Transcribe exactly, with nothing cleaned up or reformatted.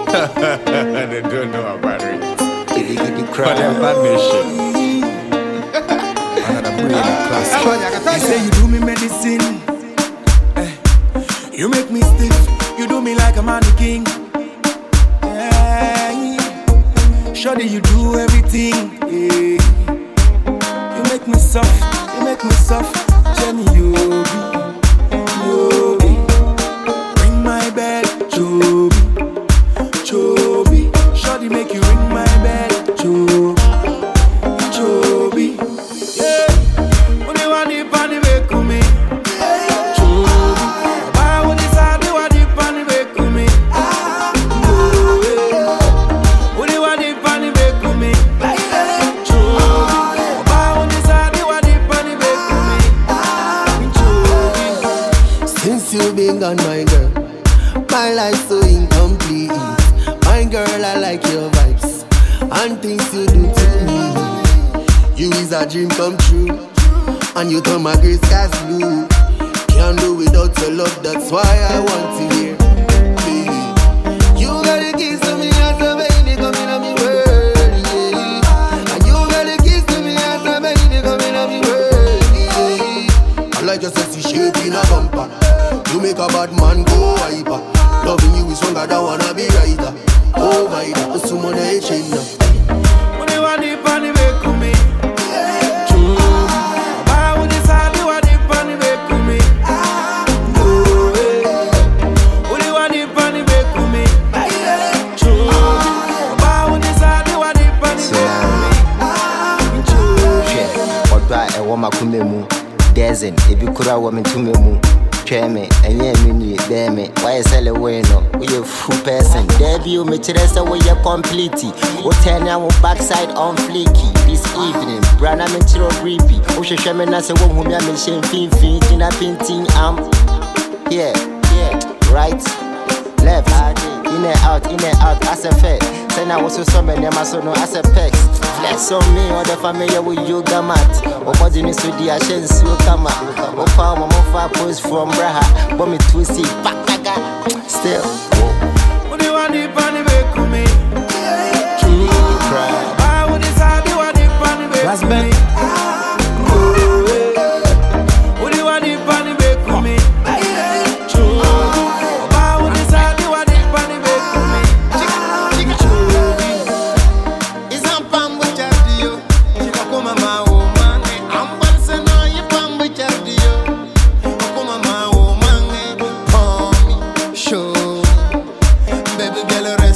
They don't know about it. Giddy giddy But cry. they're bad nation. Another brain classic. You say you do me medicine, eh. You make me stiff. You do me like a mannequin. Yeah. Shawty, you do everything. Yeah. You make me soft. You make me soft. Jenny, you be, you be. Ring my bell, Joby, Joby. Shawty, make you ring my bell, Joby, Joby. Yeah. Only one deep on the way to me. Joby. Why would this I do a deep on the way to me? Only one deep on the way to me. Joby. Why would this I do a deep on the way to me? Joby. Since you been gone, my girl, my life so incomplete. My girl, I like your vibes and things you do to me. You is a dream come true, and you turn my gray skies blue. Can't do without your love, that's why I want to hear, baby. You got the keys to me, as a baby, come in on me world, yeah. And you got the keys to me, as a baby, come in on me world, yeah. I like your sexy shape in a bumper. You make a bad man go hyper. Loving you is stronger than wanna be writer. Oh my God, so much they change now. Only one deep on the way to me. Why would this I do a deep on the way to me? Only one deep on the way to me. Why would this I do a deep on the way to me? Odwa e wo makume mu. Dezen e bi kura wo me tume mu. Me and yeah, me bear me. Why you sell away no? We a full person. Debut me chiresa we a complete. We turn our backside on fleeky. This evening, Brana me chiro creepy. O she shame na se wo hu me me shen fin fin tina painting am. Yeah, yeah, right, left, in and out, in and out, as a fact. Say now was so many my so no as a pex. Flex on me or the family with yoga mat. Or body needs to the ashen so come up. Or found my mother post from Braha. But me twisty back still. Only one deep on the way to me. Cry. Why would this I do a deep on the way to me? Only one deep on the way to me. Why would this I do a deep on the way to me? It's a bamboo chadio. Chica come my woman. I'm dancing on your bamboo chadio. Come my woman. Show, baby girl.